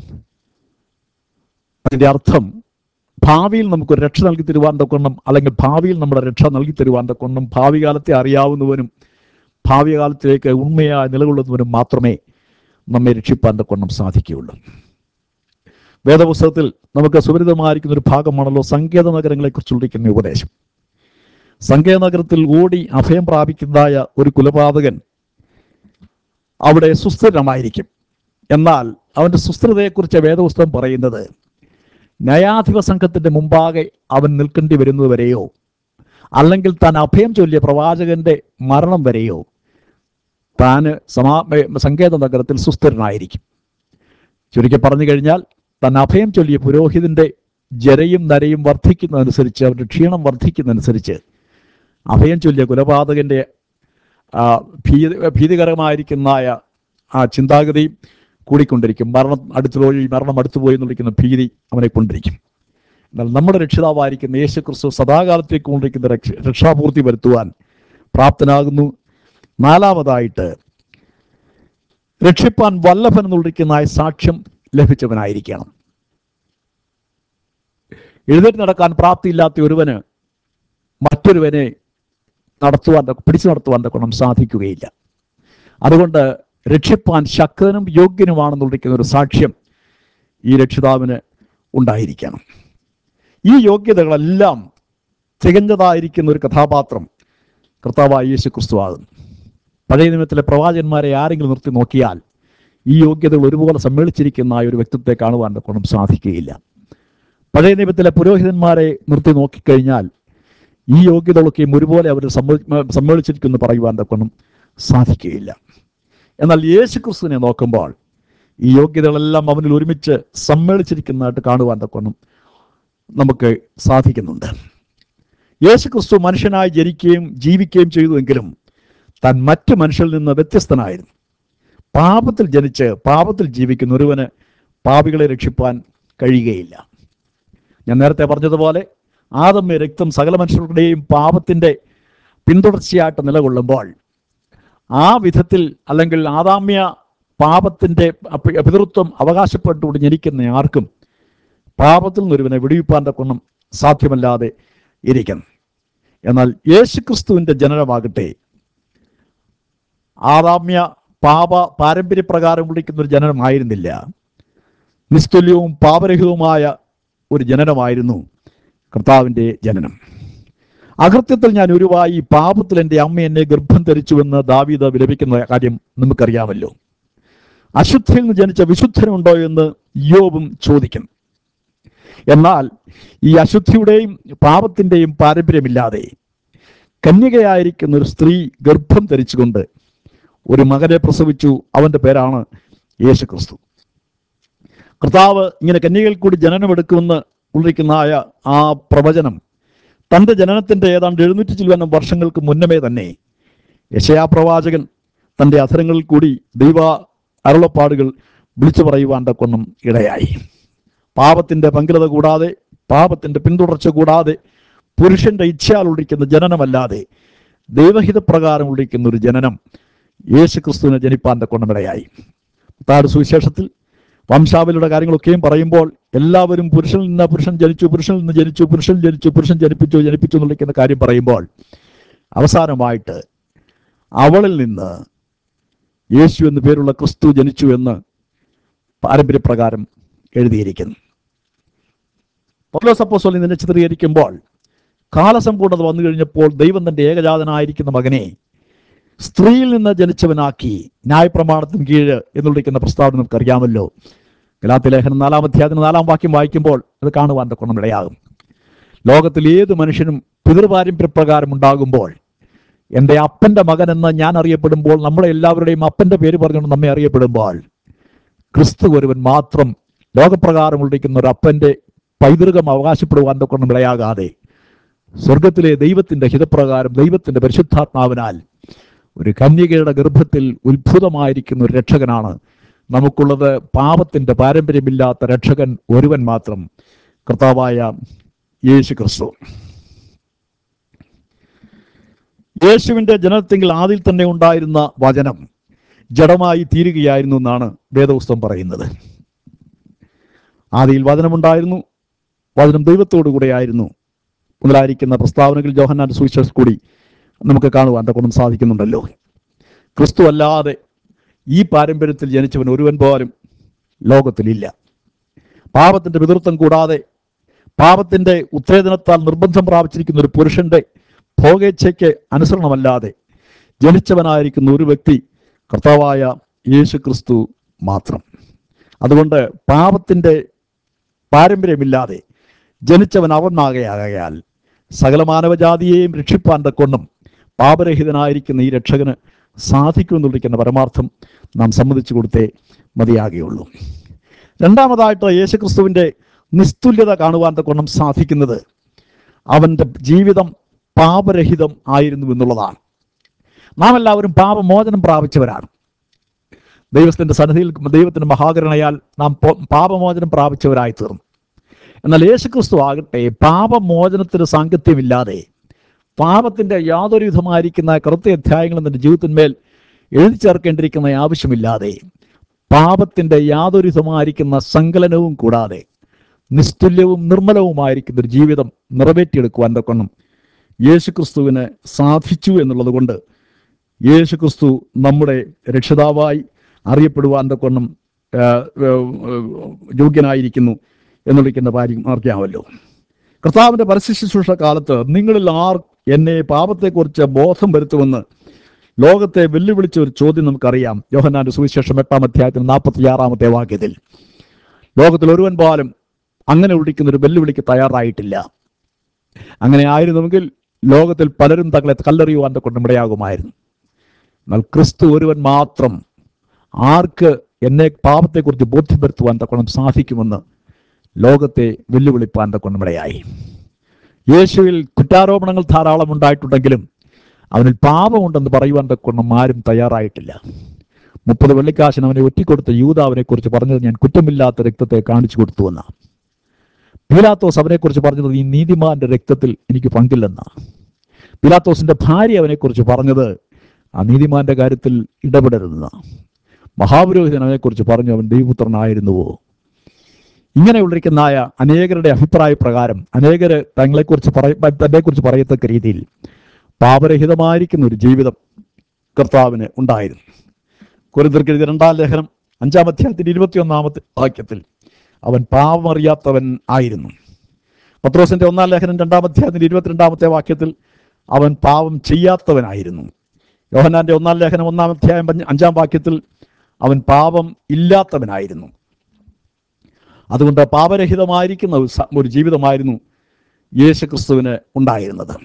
അതിൻ്റെ അർത്ഥം ഭാവിയിൽ നമുക്കൊരു രക്ഷ നൽകി തരുവാൻ തക്കവണ്ണം, അല്ലെങ്കിൽ ഭാവിയിൽ നമ്മുടെ രക്ഷ നൽകി തരുവാൻ തക്കവണ്ണം ഭാവി കാലത്തെ അറിയാവുന്നവനും ഭാവി കാലത്തിലേക്ക് ഉണ്മയായി നിലകൊള്ളുന്നവനും മാത്രമേ നമ്മെ രക്ഷിപ്പാൻ തക്കവണ്ണം സാധിക്കുകയുള്ളൂ. വേദപുസ്തകത്തിൽ നമുക്ക് സുപരിതമായിരിക്കുന്ന ഒരു ഭാഗമാണല്ലോ സങ്കേത നഗരങ്ങളെ കുറിച്ചുള്ള ഉപദേശം. സങ്കേത നഗരത്തിൽ ഓടി അഭയം പ്രാപിക്കുന്നതായ ഒരു കുലപാതകൻ അവിടെ സുസ്ഥിരമായിരിക്കും. എന്നാൽ അവൻ്റെ സുസ്ഥിരതയെക്കുറിച്ച് വേദപുസ്തകം പറയുന്നത് ന്യായാധിപ സംഘത്തിൻ്റെ മുമ്പാകെ അവൻ നിൽക്കേണ്ടി വരുന്നത് വരെയോ അല്ലെങ്കിൽ താൻ അഭയം ചൊല്ലിയ പ്രവാചകന്റെ മരണം വരെയോ താൻ സമാ സങ്കേത നഗരത്തിൽ സുസ്ഥിരനായിരിക്കും. ചുരുക്കി പറഞ്ഞു കഴിഞ്ഞാൽ താൻ അഭയം ചൊല്ലിയ പുരോഹിതന്റെ ജരയും നരയും വർദ്ധിക്കുന്നതനുസരിച്ച്, അവരുടെ ക്ഷീണം വർദ്ധിക്കുന്നതനുസരിച്ച് അഭയം ചൊല്ലിയ കൊലപാതകന്റെ ഭീതി ഭീതികരമായിരിക്കുന്നതായ ആ ചിന്താഗതി കൂടിക്കൊണ്ടിരിക്കും. മരണം അടുത്തുപോയി മരണം അടുത്തുപോയി എന്നുള്ളിക്കുന്ന ഭീതി അവനെ കൊണ്ടിരിക്കും. എന്നാൽ നമ്മുടെ രക്ഷിതാവായിരിക്കുന്ന യേശു ക്രിസ്തു സദാകാലത്തേക്ക് കൊണ്ടിരിക്കുന്ന രക്ഷ രക്ഷാപൂർത്തി വരുത്തുവാൻ പ്രാപ്തനാകുന്നു. നാലാമതായിട്ട് രക്ഷിപ്പാൻ വല്ലഭൻ എന്നുള്ളിരിക്കുന്ന സാക്ഷ്യം ലഭിച്ചവനായിരിക്കണം. എഴുന്നേറ്റ് നടക്കാൻ പ്രാപ്തിയില്ലാത്ത ഒരുവന് മറ്റൊരുവനെ നടത്തുവാൻ പിടിച്ചു നടത്തുവാൻ തക്കണം സാധിക്കുകയില്ല. അതുകൊണ്ട് രക്ഷിപ്പാൻ ശക്തനും യോഗ്യനുമാണെന്നുള്ളിരിക്കുന്ന ഒരു സാക്ഷ്യം ഈ രക്ഷിതാവിന് ഉണ്ടായിരിക്കണം. ഈ യോഗ്യതകളെല്ലാം തികഞ്ഞതായിരിക്കുന്ന ഒരു കഥാപാത്രം കർത്താവായ യേശു ക്രിസ്തു ആകുന്നു. പഴയ നിയമത്തിലെ പ്രവാചകന്മാരെ ആരെങ്കിലും നിർത്തി നോക്കിയാൽ ഈ യോഗ്യതകൾ ഒരുപോലെ സമ്മേളിച്ചിരിക്കുന്ന ഒരു വ്യക്തിത്വത്തെ കാണുവാൻ തക്കണം സാധിക്കുകയില്ല. പഴയ നിയമത്തിലെ പുരോഹിതന്മാരെ നിർത്തി നോക്കിക്കഴിഞ്ഞാൽ ഈ യോഗ്യതകളൊക്കെയും ഒരുപോലെ അവർ സമ്മേളിച്ചിരിക്കുന്നു പറയുവാൻ തക്കണം സാധിക്കുകയില്ല. എന്നാൽ യേശു ക്രിസ്തുവിനെ നോക്കുമ്പോൾ ഈ യോഗ്യതകളെല്ലാം അവനിൽ ഒരുമിച്ച് സമ്മേളിച്ചിരിക്കുന്നതായിട്ട് കാണുവാൻ തക്കണം നമുക്ക് സാധിക്കുന്നുണ്ട്. യേശു ക്രിസ്തു മനുഷ്യനായി ജനിക്കുകയും ജീവിക്കുകയും ചെയ്തുവെങ്കിലും താൻ മറ്റ് മനുഷ്യരിൽ നിന്ന് വ്യത്യസ്തനായിരുന്നു. പാപത്തിൽ ജനിച്ച് പാപത്തിൽ ജീവിക്കുന്ന ഒരുവന് പാപികളെ രക്ഷിപ്പാൻ കഴിയുകയില്ല. ഞാൻ നേരത്തെ പറഞ്ഞതുപോലെ ആദമ്യ രക്തം സകല മനുഷ്യരുടെയും പാപത്തിൻ്റെ പിന്തുടർച്ചയായിട്ട് നിലകൊള്ളുമ്പോൾ ആ വിധത്തിൽ അല്ലെങ്കിൽ ആദാമ്യ പാപത്തിൻ്റെ പിതൃത്വം അവകാശപ്പെട്ടുകൊണ്ട് ജനിക്കുന്ന ആർക്കും പാപത്തിൽ നിന്നൊരുവനെ വിടുവിപ്പാൻ തക്കൊന്നും സാധ്യമല്ലാതെ ഇരിക്കണം. എന്നാൽ യേശുക്രിസ്തുവിൻ്റെ ജനനമാകട്ടെ ആദാമ്യ പാപ പാരമ്പര്യപ്രകാരം വിളിക്കുന്ന ഒരു ജനനമായിരുന്നില്ല. നിസ്തുല്യവും പാപരഹിതവുമായ ഒരു ജനനമായിരുന്നു കർത്താവിൻ്റെ ജനനം. അകൃത്യത്തിൽ ഞാൻ ഉരുവായി, പാപത്തിൽ എൻ്റെ അമ്മ എന്നെ ഗർഭം ധരിച്ചുവെന്ന് ദാവീദ് വിലപിക്കുന്ന കാര്യം നമുക്കറിയാമല്ലോ. അശുദ്ധിയിൽ നിന്ന് ജനിച്ച വിശുദ്ധനുണ്ടോ എന്ന് യോബും ചോദിക്കും. എന്നാൽ ഈ അശുദ്ധിയുടെയും പാപത്തിൻ്റെയും പാരമ്പര്യമില്ലാതെ കന്യകയായിരിക്കുന്ന ഒരു സ്ത്രീ ഗർഭം ധരിച്ചുകൊണ്ട് ഒരു മകനെ പ്രസവിച്ചു. അവൻ്റെ പേരാണ് യേശുക്രിസ്തു. കർത്താവ് ഇങ്ങനെ കന്യകയിൽ കൂടി ജനനമെടുക്കുമെന്ന് ഉള്ളിരിക്കുന്നതായ ആ പ്രവചനം തൻ്റെ ജനനത്തിൻ്റെ ഏതാണ്ട് എഴുന്നൂറ്റി ചില്ലുവനം വർഷങ്ങൾക്ക് മുന്നമേ തന്നെ യെശയ്യാ പ്രവാചകൻ തൻ്റെ അധരങ്ങളിൽ കൂടി ദൈവ അരുളപ്പാടുകൾ വിളിച്ചു പറയുവാൻ തക്കൊന്നും ഇടയായി. പാപത്തിൻ്റെ പങ്കിലത കൂടാതെ, പാപത്തിൻ്റെ പിന്തുടർച്ച കൂടാതെ, പുരുഷന്റെ ഇച്ഛയാൽ ഉള്ളിരിക്കുന്ന ജനനമല്ലാതെ ദൈവഹിതപ്രകാരം ഉള്ളിരിക്കുന്ന ഒരു ജനനം യേശു ക്രിസ്തുവിനെ ജനിപ്പാൻ തക്കൊന്നും ഇടയായി. താഴെ സുവിശേഷത്തിൽ വംശാവലിയുടെ കാര്യങ്ങളൊക്കെയും പറയുമ്പോൾ എല്ലാവരും പുരുഷനിൽ നിന്ന് പുരുഷൻ ജനിച്ചു, പുരുഷനിൽ നിന്ന് ജനിച്ചു, പുരുഷൻ ജനിച്ചു, പുരുഷൻ ജനിപ്പിച്ചു, ജനിപ്പിച്ചു എന്നുള്ളിരിക്കുന്ന കാര്യം പറയുമ്പോൾ അവസാനമായിട്ട് അവളിൽ നിന്ന് യേശു എന്ന് പേരുള്ള ക്രിസ്തു ജനിച്ചു എന്ന് പാരമ്പര്യപ്രകാരം എഴുതിയിരിക്കുന്നു. പൗലോസ് അപ്പോസ്തലൻ ഇതിനെ ചിത്രീകരിക്കുമ്പോൾ കാലസമ്പൂർണ്ണത വന്നു കഴിഞ്ഞപ്പോൾ ദൈവം തൻ്റെ ഏകജാതനായിരിക്കുന്ന മകനെ സ്ത്രീയിൽ നിന്ന് ജനിച്ചവനാക്കി ന്യായപ്രമാണത്തിന് കീഴ് എന്നുള്ളിരിക്കുന്ന പ്രസ്താവന നമുക്കറിയാമല്ലോ. ഗലാത്യ ലേഖനം നാലാം അധ്യായത്തിന് നാലാം വാക്യം വായിക്കുമ്പോൾ അത് കാണുവാൻ തക്കോണം ഇടയാകും. ലോകത്തിൽ ഏത് മനുഷ്യനും പിതൃപാരമ്പര്യപ്രകാരം ഉണ്ടാകുമ്പോൾ എൻ്റെ അപ്പൻ്റെ മകൻ എന്ന് ഞാൻ അറിയപ്പെടുമ്പോൾ, നമ്മളെ എല്ലാവരുടെയും അപ്പൻ്റെ പേര് പറഞ്ഞുകൊണ്ട് നമ്മെ അറിയപ്പെടുമ്പോൾ, ക്രിസ്തു ഒരുവൻ മാത്രം ലോകപ്രകാരം ഉള്ളിരിക്കുന്ന ഒരു അപ്പൻ്റെ പൈതൃകം അവകാശപ്പെടുവാൻ തക്കോണം ഇടയാകാതെ സ്വർഗത്തിലെ ദൈവത്തിൻ്റെ ഹിതപ്രകാരം ദൈവത്തിൻ്റെ പരിശുദ്ധാത്മാവിനാൽ ഒരു കന്യകയുടെ ഗർഭത്തിൽ ഉത്ഭുതമായിരിക്കുന്ന ഒരു രക്ഷകനാണ് നമുക്കുള്ളത്. പാപത്തിൻ്റെ പാരമ്പര്യമില്ലാത്ത രക്ഷകൻ ഒരുവൻ മാത്രം, കർത്താവായ യേശു ക്രിസ്തു. യേശുവിൻ്റെ ജനനത്തിൽ ആദിയിൽ തന്നെ ഉണ്ടായിരുന്ന വചനം ജഡമായി തീരുകയായിരുന്നു എന്നാണ് വേദപുസ്തകം പറയുന്നത്. ആദിയിൽ വചനമുണ്ടായിരുന്നു, വചനം ദൈവത്തോടു കൂടെ ആയിരുന്നു മുതലായിരിക്കുന്ന പ്രസ്താവനകൾ യോഹന്നാന്റെ സുവിശേഷത്തിൽ കൂടി നമുക്ക് കാണുവാൻ തക്കോണം സാധിക്കുന്നുണ്ടല്ലോ. ക്രിസ്തു അല്ലാതെ ഈ പാരമ്പര്യത്തിൽ ജനിച്ചവൻ ഒരുവൻ പോലും ലോകത്തിലില്ല. പാപത്തിൻ്റെ പിതൃത്വം കൂടാതെ പാപത്തിൻ്റെ ഉത്തേജനത്താൽ നിർബന്ധം പ്രാപിച്ചിരിക്കുന്ന ഒരു പുരുഷന്റെ ഭോഗേച്ഛയ്ക്ക് അനുസരണമല്ലാതെ ജനിച്ചവനായിരിക്കുന്ന ഒരു വ്യക്തി കർത്താവായ യേശു ക്രിസ്തു മാത്രം. അതുകൊണ്ട് പാപത്തിൻ്റെ പാരമ്പര്യമില്ലാതെ ജനിച്ചവൻ അവനാകയാകയാൽ സകല മാനവജാതിയെയും രക്ഷിപ്പാൻ തക്കൊണ്ടും പാപരഹിതനായിരിക്കുന്ന ഈ രക്ഷകന് സാധിക്കുമെന്നുള്ളിരിക്കുന്ന പരമാർത്ഥം നാം സമ്മതിച്ചു കൊടുത്തേ മതിയാകുകയുള്ളൂ. രണ്ടാമതായിട്ട് യേശുക്രിസ്തുവിൻ്റെ നിസ്തുല്യത കാണുവാൻ തക്കൊണ്ടും സാധിക്കുന്നത് അവൻ്റെ ജീവിതം പാപരഹിതം ആയിരുന്നു എന്നുള്ളതാണ്. നാം എല്ലാവരും പാപമോചനം പ്രാപിച്ചവരാണ്. ദൈവത്തിൻ്റെ സന്നിധിയിൽ ദൈവത്തിൻ്റെ മഹാകരുണയാൽ നാം പാപമോചനം പ്രാപിച്ചവരായി തീർന്നു. എന്നാൽ യേശുക്രിസ്തു ആകട്ടെ പാപമോചനത്തിന് സാങ്കത്യമില്ലാതെ പാപത്തിൻ്റെ യാതൊരു വിധമായിരിക്കുന്ന കറുത്ത അധ്യായങ്ങൾ തൻ്റെ ജീവിതത്തിന്മേൽ എഴുതി ചേർക്കേണ്ടിയിരിക്കുന്ന ആവശ്യമില്ലാതെ പാപത്തിൻ്റെ യാതൊരു വിധമായിരിക്കുന്ന സങ്കലനവും കൂടാതെ നിസ്തുല്യവും നിർമ്മലവുമായിരിക്കുന്ന ഒരു ജീവിതം നിറവേറ്റിയെടുക്കുവാൻ തക്കണം യേശുക്രിസ്തുവിന് സാധിച്ചു എന്നുള്ളത് കൊണ്ട് യേശുക്രിസ്തു നമ്മുടെ രക്ഷിതാവായി അറിയപ്പെടുവാൻ തക്കണം യോഗ്യനായിരിക്കുന്നു എന്നുള്ളിക്കുന്ന കാര്യം അറിയാമല്ലോ. കർത്താവിൻ്റെ പരസ്യശുശ്രൂഷ കാലത്ത് നിങ്ങളിൽ ആർ എന്നെ പാപത്തെക്കുറിച്ച് ബോധം വരുത്തുമെന്ന് ലോകത്തെ വെല്ലുവിളിച്ച ഒരു ചോദ്യം നമുക്കറിയാം. യോഹന്നാന്റെ സുവിശേഷം എട്ടാം അധ്യായത്തിന് നാൽപ്പത്തി ആറാമത്തെ വാക്യത്തിൽ ലോകത്തിൽ ഒരുവൻ പോലും അങ്ങനെ ഉള്ളിക്കുന്ന ഒരു വെല്ലുവിളിക്ക് തയ്യാറായിട്ടില്ല. അങ്ങനെ ആയിരുന്നുവെങ്കിൽ ലോകത്തിൽ പലരും തങ്ങളെ കല്ലെറിയുവാൻ കൊണ്ട് ഇടയാകുമായിരുന്നു. എന്നാൽ ക്രിസ്തു ഒരുവൻ മാത്രം ആർക്ക് എന്നെ പാപത്തെക്കുറിച്ച് ബോധ്യം വരുത്തുവാൻ തക്കണം സാധിക്കുമെന്ന് ലോകത്തെ വെല്ലുവിളിപ്പാൻ തക്കണം ഇടയായി. യേശുവിൽ കുറ്റാരോപണങ്ങൾ ധാരാളം ഉണ്ടായിട്ടുണ്ടെങ്കിലും അവനിൽ പാപമുണ്ടെന്ന് പറയുവാൻ തക്കണം ആരും തയ്യാറായിട്ടില്ല. മുപ്പത് വെള്ളിക്കാശിന് അവനെ ഒറ്റിക്കൊടുത്ത യൂദാവിനെ കുറിച്ച് പറഞ്ഞത് ഞാൻ കുറ്റമില്ലാത്ത രക്തത്തെ കാണിച്ചു കൊടുത്തുവെന്ന. പീലാത്തോസ് അവനെക്കുറിച്ച് പറഞ്ഞത് ഈ നീതിമാന്റെ രക്തത്തിൽ എനിക്ക് പങ്കില്ലെന്ന. പീലാത്തോസിന്റെ ഭാര്യ അവനെക്കുറിച്ച് പറഞ്ഞത് ആ നീതിമാന്റെ കാര്യത്തിൽ ഇടപെടരുതെന്ന. മഹാപുരോഹിതൻ അവനെക്കുറിച്ച് പറഞ്ഞു അവൻ ദൈവപുത്രനായിരുന്നുവോ. ഇങ്ങനെയുള്ളിരിക്കുന്നതായ അനേകരുടെ അഭിപ്രായ പ്രകാരം അനേകര് തങ്ങളെക്കുറിച്ച് പറയ തന്നെക്കുറിച്ച് പറയത്തക്ക രീതിയിൽ പാപരഹിതമായിരിക്കുന്ന ഒരു ജീവിതം കർത്താവിന് ഉണ്ടായിരുന്നു. കൊരിന്ത്യർക്ക് എഴുതിയ രണ്ടാം ലേഖനം അഞ്ചാം അധ്യായത്തിന്റെ ഇരുപത്തിയൊന്നാമത്തെ വാക്യത്തിൽ അവൻ പാപമറിയാത്തവൻ ആയിരുന്നു. പത്രോസിന്റെ ഒന്നാം ലേഖനം രണ്ടാം അധ്യായത്തിന്റെ ഇരുപത്തിരണ്ടാമത്തെ വാക്യത്തിൽ അവൻ പാപം ചെയ്യാത്തവനായിരുന്നു. യോഹന്നാന്റെ ഒന്നാം ലേഖനം ഒന്നാം അധ്യായം അഞ്ചാം വാക്യത്തിൽ അവൻ പാപം ഇല്ലാത്തവനായിരുന്നു. അതുകൊണ്ട് പാപരഹിതമായിരിക്കുന്ന ഒരു ജീവിതമായിരുന്നു യേശുക്രിസ്തുവിന് ഉണ്ടായിരുന്നത്.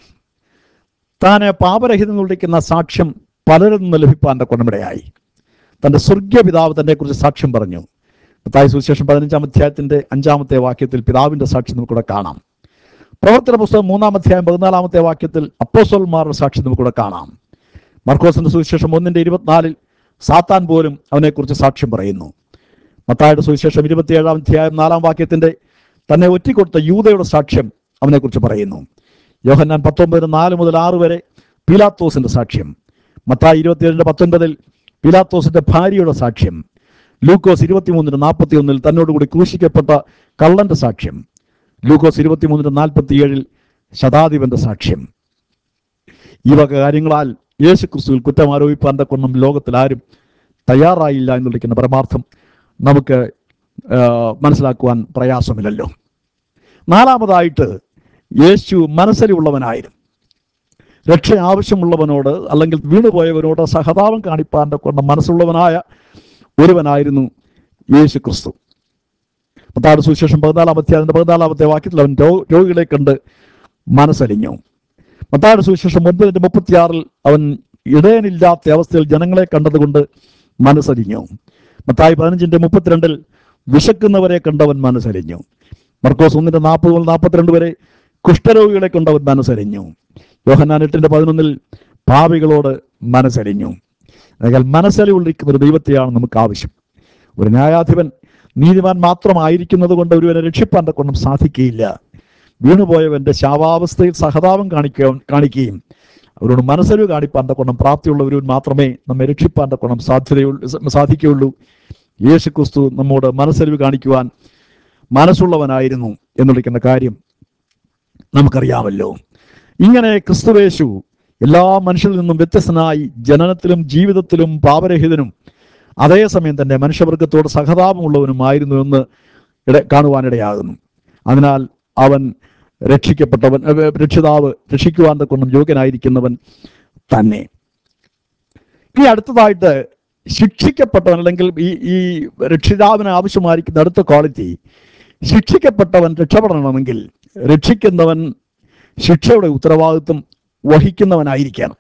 താൻ പാപരഹിതം വിളിക്കുന്ന സാക്ഷ്യം പലരിൽ നിന്ന് ലഭിപ്പാൻ കൊണ്ടമിടയായി. തൻ്റെ സ്വർഗീയ പിതാവ് തന്നെ കുറിച്ച് സാക്ഷ്യം പറഞ്ഞു. മത്തായി സുവിശേഷം പതിനഞ്ചാം അധ്യായത്തിന്റെ അഞ്ചാമത്തെ വാക്യത്തിൽ പിതാവിന്റെ സാക്ഷ്യം നമുക്കിവിടെ കാണാം. പ്രവർത്തന പുസ്തകം മൂന്നാം അധ്യായം പതിനാലാമത്തെ വാക്യത്തിൽ അപ്പോസ്തലന്മാരുടെ സാക്ഷ്യം നമുക്കിവിടെ കാണാം. മർക്കോസിന്റെ സുവിശേഷം ഒന്നിന്റെ ഇരുപത്തിനാലിൽ സാത്താൻ പോലും അവനെക്കുറിച്ച് സാക്ഷ്യം പറയുന്നു. മത്തായിയുടെ സുവിശേഷം ഇരുപത്തിയേഴാം അധ്യായം നാലാം വാക്യത്തിന്റെ തന്നെ ഒറ്റിക്കൊടുത്ത യൂദയുടെ സാക്ഷ്യം അവനെക്കുറിച്ച് പറയുന്നു. യോഹന്നാൻ പത്തൊമ്പതിന് നാല് മുതൽ ആറ് വരെ പീലാത്തോസിന്റെ സാക്ഷ്യം. മത്തായി ഇരുപത്തിയേഴിന്റെ പത്തൊൻപതിൽ പീലാത്തോസിന്റെ ഭാര്യയുടെ സാക്ഷ്യം. ലൂക്കോസ് ഇരുപത്തിമൂന്നിന് നാൽപ്പത്തി ഒന്നിൽ തന്നോടുകൂടി ക്രൂശിക്കപ്പെട്ട കള്ളന്റെ സാക്ഷ്യം. ലൂക്കോസ് ഇരുപത്തിമൂന്നിന് നാൽപ്പത്തിയേഴിൽ ശതാധിപന്റെ സാക്ഷ്യം. ഈ വക കാര്യങ്ങളാൽ യേശു ക്രിസ്തുവിൽ കുറ്റം ആരോപിപ്പാൻ കൊണ്ടും ലോകത്തിൽ ആരും തയ്യാറായില്ല എന്നുള്ളിരിക്കുന്ന പരമാർത്ഥം നമുക്ക് മനസ്സിലാക്കുവാൻ പ്രയാസമില്ലല്ലോ. നാലാമതായിട്ട് യേശു മനസ്സിലുള്ളവനായിരുന്നു. രക്ഷ ആവശ്യമുള്ളവനോട് അല്ലെങ്കിൽ വീണുപോയവനോട് സഹതാപം കാണിപ്പാൻ കൊണ്ട് മനസ്സുള്ളവനായ ഒരുവനായിരുന്നു യേശു ക്രിസ്തു. മത്തായിയുടെ സുവിശേഷം പതിനാലാമത്തെ അതിൻ്റെ പതിനാലാമത്തെ വാക്യത്തിൽ അവൻ രോ രോഗികളെ കണ്ട് മനസ്സലിഞ്ഞു. മത്തായിയുടെ സുവിശേഷം ഒൻപതിൻ്റെ മുപ്പത്തിയാറിൽ അവൻ ഇടയനില്ലാത്ത അവസ്ഥയിൽ ജനങ്ങളെ കണ്ടതുകൊണ്ട് മനസ്സലിഞ്ഞു. മത്തായി പതിനഞ്ചിൻ്റെ മുപ്പത്തിരണ്ടിൽ വിശക്കുന്നവരെ കണ്ടവൻ മനസ്സലിഞ്ഞു. മർക്കോസ് ഒന്നിൻ്റെ നാൽപ്പത് മുതൽ നാൽപ്പത്തിരണ്ട് വരെ കുഷ്ഠരോഗികളെ കണ്ടവൻ മനസ്സലിഞ്ഞു. യോഹന്നാൻ എട്ടിൻ്റെ പതിനൊന്നിൽ പാപികളോട് മനസ്സലിഞ്ഞു. എന്നാൽ മനസ്സലിവുള്ളിരിക്കുന്ന ഒരു ദൈവത്തെയാണ് നമുക്ക് ആവശ്യം. ഒരു ന്യായാധിപൻ നീതിമാൻ മാത്രമായിരിക്കുന്നത് കൊണ്ട് ഒരുവനെ രക്ഷിപ്പാൻ കൊണ്ടും സാധിക്കുകയില്ല. വീണുപോയവന്റെ ശാവാവസ്ഥയിൽ സഹതാപം കാണിക്കുക കാണിക്കുകയും അവരോട് മനസ്സലിവ് കാണിപ്പാൻ കൊണ്ടും പ്രാപ്തിയുള്ളവരും മാത്രമേ നമ്മെ രക്ഷിപ്പാൻ കൊണ്ടും സാധ്യതയുള്ളൂ സാധിക്കുകയുള്ളൂ. യേശു ക്രിസ്തു നമ്മോട് മനസ്സലിവ് കാണിക്കുവാൻ മനസ്സുള്ളവനായിരുന്നു എന്നുള്ളിക്കുന്ന കാര്യം നമുക്കറിയാമല്ലോ. ഇങ്ങനെ ക്രിസ്തുവേശു എല്ലാ മനുഷ്യരിൽ നിന്നും വ്യത്യസ്തനായി ജനനത്തിലും ജീവിതത്തിലും പാപരഹിതനും അതേസമയം തന്നെ മനുഷ്യവർഗത്തോട് സഹതാപമുള്ളവനുമായിരുന്നു എന്ന് ഇട കാണുവാനിടയാകുന്നു. അതിനാൽ അവൻ രക്ഷിക്കപ്പെട്ടവൻ, രക്ഷിതാവ്, രക്ഷിക്കുവാൻ കൊണ്ടും യോഗ്യനായിരിക്കുന്നവൻ തന്നെ. ഇനി അടുത്തതായിട്ട് ശിക്ഷിക്കപ്പെട്ടവൻ, അല്ലെങ്കിൽ ഈ ഈ രക്ഷിതാവിന് ആവശ്യമായിരിക്കുന്ന അടുത്ത ക്വാളിറ്റി, ശിക്ഷിക്കപ്പെട്ടവൻ രക്ഷപ്പെടണമെങ്കിൽ രക്ഷിക്കുന്നവൻ ശിക്ഷയുടെ ഉത്തരവാദിത്വം വഹിക്കുന്നവനായിരിക്കണം.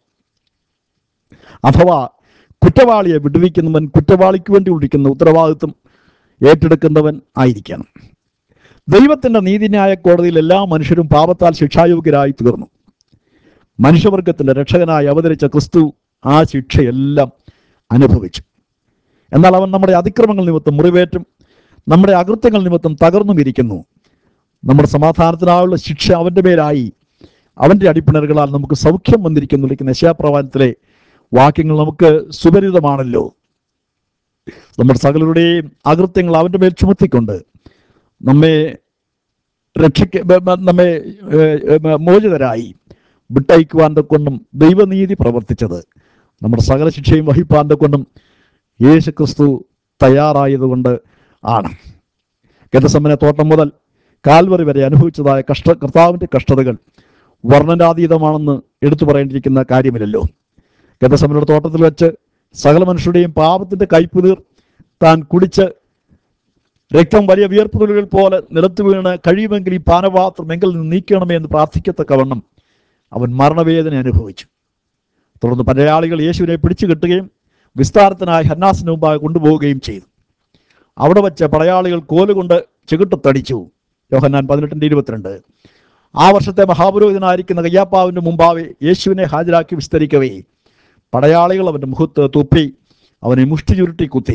അഥവാ കുറ്റവാളിയെ വിടുവിക്കുന്നവൻ കുറ്റവാളിക്ക് വേണ്ടി ഉള്ളിക്കുന്ന ഉത്തരവാദിത്വം ഏറ്റെടുക്കുന്നവൻ ആയിരിക്കണം. ദൈവത്തിൻ്റെ നീതിന്യായ കോടതിയിൽ എല്ലാ മനുഷ്യരും പാപത്താൽ ശിക്ഷായോഗ്യരായി തീർന്നു. മനുഷ്യവർഗത്തിൻ്റെ രക്ഷകനായി അവതരിച്ച ക്രിസ്തു ആ ശിക്ഷയെല്ലാം അനുഭവിച്ചു. എന്നാൽ അവൻ നമ്മുടെ അതിക്രമങ്ങൾ നിമിത്തം മുറിവേറ്റും നമ്മുടെ അകൃത്യങ്ങൾ നിമിത്തം തകർന്നും ഇരിക്കുന്നു. നമ്മുടെ സമാധാനത്തിനായുള്ള ശിക്ഷ അവൻ്റെ മേലായി, അവൻ്റെ അടിപ്പിണറുകളാൽ നമുക്ക് സൗഖ്യം വന്നിരിക്കുന്നു. വിളിക്കുന്ന യശയ്യാപ്രവചനത്തിലെ വാക്യങ്ങൾ നമുക്ക് സുപരിചിതമാണല്ലോ. നമ്മുടെ സകലരുടെയും അകൃത്യങ്ങൾ അവൻ്റെ മേൽ ചുമത്തിക്കൊണ്ട് നമ്മെ രക്ഷിക്ക നമ്മെ മോചിതരായി വിട്ടയക്കുവാൻ്റെ കൊണ്ടും ദൈവനീതി പ്രവർത്തിച്ചത് നമ്മുടെ സകല ശിക്ഷയും വഹിപ്പാൻ്റെ കൊണ്ടും യേശു ക്രിസ്തു തയ്യാറായതുകൊണ്ട് ആണ്. ഗെത്സമനെ തോട്ടം മുതൽ കാൽവറി വരെ അനുഭവിച്ചതായ കഷ്ട കർത്താവിൻ്റെ കഷ്ടതകൾ വർണ്ണനാതീതമാണെന്ന് എടുത്തു പറയേണ്ടിയിരിക്കുന്ന കാര്യമില്ലല്ലോ. ഗെത്സമനയുടെ തോട്ടത്തിൽ വെച്ച് സകല മനുഷ്യരുടെയും പാപത്തിൻ്റെ കയ്പുനീർ താൻ കുടിച്ച് രക്തം വലിയ വിയർപ്പുതുള്ളികൾ പോലെ നിലത്ത് വീണ് കഴിയുമെങ്കിൽ ഈ പാനപാത്രം എങ്കിൽ നിന്ന് നീക്കണമേ എന്ന് പ്രാർത്ഥിക്കത്തക്കവണ്ണം അവൻ മരണവേദന അനുഭവിച്ചു. തുടർന്ന് പടയാളികൾ യേശുവിനെ പിടിച്ചു കെട്ടുകയും വിസ്താരത്തിനായി ഹന്നാസിന് മുമ്പാകെ കൊണ്ടുപോവുകയും ചെയ്തു. അവിടെ വച്ച് പടയാളികൾ കോലുകൊണ്ട് ചെകിട്ടത്തടിച്ചു. യോഹന്നാൻ പതിനെട്ടിൻ്റെ ഇരുപത്തിരണ്ട്. ആ വർഷത്തെ മഹാപുരോഹിതനായിരിക്കുന്ന കയ്യാപ്പാവിൻ്റെ മുമ്പാകെ യേശുവിനെ ഹാജരാക്കി വിസ്തരിക്കവേ പടയാളികൾ അവൻ്റെ മുഖത്ത് തുപ്പി അവനെ മുഷ്ടി ചുരുട്ടി കുത്തി.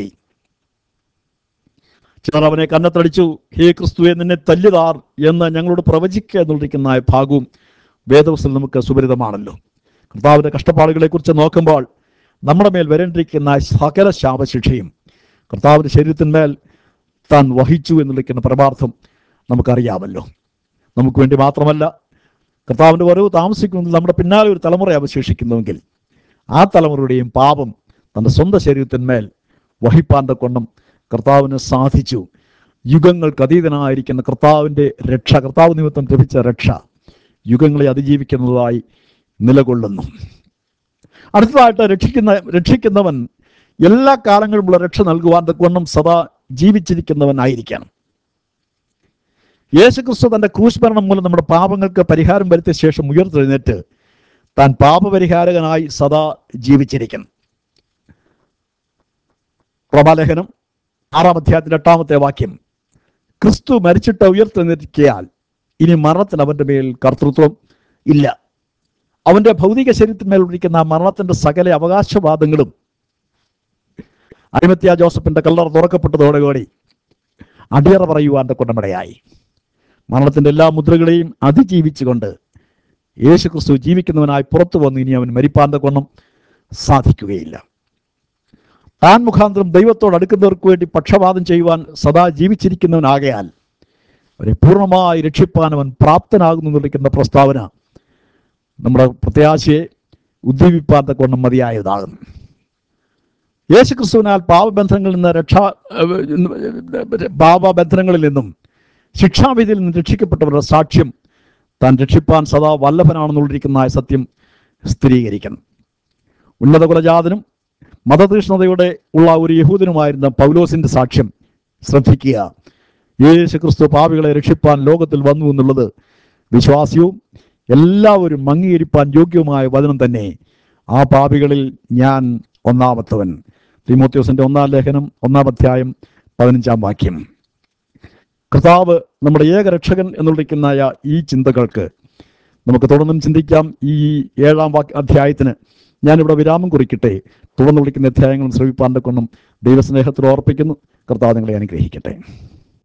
ചിലർ അവനെ കന്നത്തടിച്ചു, ഹേ ക്രിസ്തുവെ, നിന്നെ തല്ലുതാർ എന്ന് ഞങ്ങളോട് പ്രവചിക്കുക എന്നുള്ളിരിക്കുന്ന ഭാഗവും വേദപുസ്തകത്തിൽ നമുക്ക് സുപരിതമാണല്ലോ. കർത്താവിൻ്റെ കഷ്ടപ്പാടുകളെക്കുറിച്ച് നോക്കുമ്പോൾ നമ്മുടെ മേൽ വരേണ്ടിരിക്കുന്ന സകല ശാപശിക്ഷയും കർത്താവിൻ്റെ ശരീരത്തിന്മേൽ താൻ വഹിച്ചു എന്നുള്ളിരിക്കുന്ന പരമാർത്ഥം നമുക്കറിയാമല്ലോ. നമുക്ക് വേണ്ടി മാത്രമല്ല, കർത്താവിൻ്റെ വരവ് താമസിക്കുന്നതിൽ നമ്മുടെ പിന്നാലെ ഒരു തലമുറ അവശേഷിക്കുന്നുവെങ്കിൽ ആ തലമുറയുടെയും പാപം തൻ്റെ സ്വന്തം ശരീരത്തിന്മേൽ വഹിപ്പാൻ്റെ കൊണ്ടും കർത്താവിന് സാധിച്ചു. യുഗങ്ങൾക്ക് അതീതനായിരിക്കുന്ന കർത്താവിൻ്റെ രക്ഷ, കർത്താവ് നിമിത്തം ലഭിച്ച രക്ഷ യുഗങ്ങളെ അതിജീവിക്കുന്നതായി നിലകൊള്ളുന്നു. അടുത്തതായിട്ട് രക്ഷിക്കുന്ന രക്ഷിക്കുന്നവൻ എല്ലാ കാലങ്ങളിലുമുള്ള രക്ഷ നൽകുവാൻ തക്കവണ്ണം സദാ ജീവിച്ചിരിക്കുന്നവനായിരിക്കണം. യേശു ക്രിസ്തു തൻ്റെ ക്രൂശ് മരണം മൂലം നമ്മുടെ പാപങ്ങൾക്ക് പരിഹാരം വരുത്തിയ ശേഷം ഉയർത്തെഴുന്നേറ്റ് താൻ പാപപരിഹാരകനായി സദാ ജീവിച്ചിരിക്കണം. റോമാലേഖനം ആറാം അധ്യായത്തിൻ്റെ എട്ടാമത്തെ വാക്യം, ക്രിസ്തു മരിച്ചിട്ട് ഉയർത്തെഴുന്നേൽക്കിയാൽ ഇനി മരണത്തിന് അവൻ്റെ മേൽ കർത്തൃത്വം ഇല്ല. അവൻ്റെ ഭൗതിക ശരീരത്തിന്മേൽ ഇരിക്കുന്ന മരണത്തിൻ്റെ സകല അവകാശവാദങ്ങളും അരിമത്യ ജോസഫിൻ്റെ കല്ലറ തുറക്കപ്പെട്ടതോടുകൂടി അടിയറ പറയുവാൻ്റെ കൊണ്ടമിടയായി. മരണത്തിൻ്റെ എല്ലാ മുദ്രകളെയും അതിജീവിച്ചുകൊണ്ട് യേശു ക്രിസ്തു ജീവിക്കുന്നവനായി പുറത്തു വന്ന് ഇനി അവൻ മരിപ്പാൻ്റെ കൊണ്ടും സാധിക്കുകയില്ല. താൻ മുഖാന്തരം ദൈവത്തോട് അടുക്കുന്നവർക്ക് വേണ്ടി പക്ഷപാതം ചെയ്യുവാൻ സദാ ജീവിച്ചിരിക്കുന്നവനാകയാൽ അവരെ പൂർണ്ണമായി രക്ഷിപ്പാൻ അവൻ പ്രാപ്തനാകുന്നു എന്നുള്ള പ്രസ്താവന നമ്മുടെ പ്രത്യാശയെ ഉദ്ദീപിപ്പാൻ കൊണ്ടും മതിയായതാകുന്നു. യേശു ക്രിസ്തുവിനാൽ പാപബന്ധങ്ങളിൽ നിന്ന് രക്ഷാ പാപബന്ധനങ്ങളിൽ നിന്നും ശിക്ഷാവിധിയിൽ നിന്ന് രക്ഷിക്കപ്പെട്ടവരുടെ സാക്ഷ്യം താൻ രക്ഷിപ്പാൻ സദാ വല്ലഭനാണെന്നുള്ളിരിക്കുന്ന സത്യം സ്ഥിരീകരിക്കണം. ഉന്നത കുലജാതനും മതതീഷ്ണതയുടെ ഉള്ള ഒരു യഹൂദനുമായിരുന്ന പൗലോസിൻ്റെ സാക്ഷ്യം ശ്രദ്ധിക്കുക. യേശു ക്രിസ്തു പാപികളെ രക്ഷിപ്പാൻ ലോകത്തിൽ വന്നു എന്നുള്ളത് വിശ്വാസ്യവും എല്ലാവരും അംഗീകരിപ്പാൻ യോഗ്യവുമായ വചനം തന്നെ. ആ പാപികളിൽ ഞാൻ ഒന്നാമത്തവൻ. തീമോഥെയോസിന്റെ ഒന്നാം ലേഖനം ഒന്നാം അധ്യായം പതിനഞ്ചാം വാക്യം. കർത്താവ് നമ്മുടെ ഏകരക്ഷകൻ എന്നുള്ളിരിക്കുന്നതായ ഈ ചിന്തകൾക്ക് നമുക്ക് തുടർന്നും ചിന്തിക്കാം. ഈ ഏഴാം വാക്യ അധ്യായത്തിന് ഞാനിവിടെ വിരാമം കുറിക്കട്ടെ. തുടർന്ന് വിളിക്കുന്ന അധ്യായങ്ങളും ശ്രമിപ്പാൻ കൊണ്ടും ദൈവസ്നേഹത്തിൽ ഓർപ്പിക്കുന്നു. കർത്താവ് നിങ്ങളെ അനുഗ്രഹിക്കട്ടെ.